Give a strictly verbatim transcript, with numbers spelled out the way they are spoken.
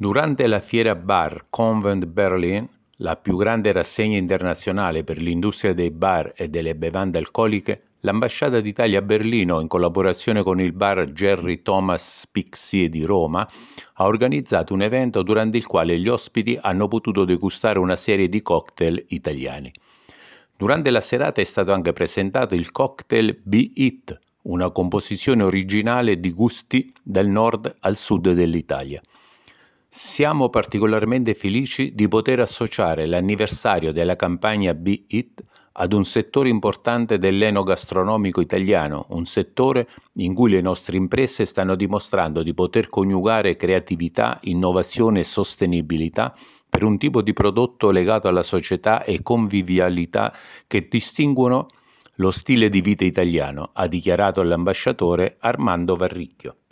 Durante la fiera Bar Convent Berlin, la più grande rassegna internazionale per l'industria dei bar e delle bevande alcoliche, l'Ambasciata d'Italia a Berlino, in collaborazione con il bar Jerry Thomas Spixie di Roma, ha organizzato un evento durante il quale gli ospiti hanno potuto degustare una serie di cocktail italiani. Durante la serata è stato anche presentato il cocktail Be It, una composizione originale di gusti dal nord al sud dell'Italia. Siamo particolarmente felici di poter associare l'anniversario della campagna Be It ad un settore importante dell'enogastronomico italiano, un settore in cui le nostre imprese stanno dimostrando di poter coniugare creatività, innovazione e sostenibilità per un tipo di prodotto legato alla società e convivialità che distinguono lo stile di vita italiano, ha dichiarato l'ambasciatore Armando Varricchio.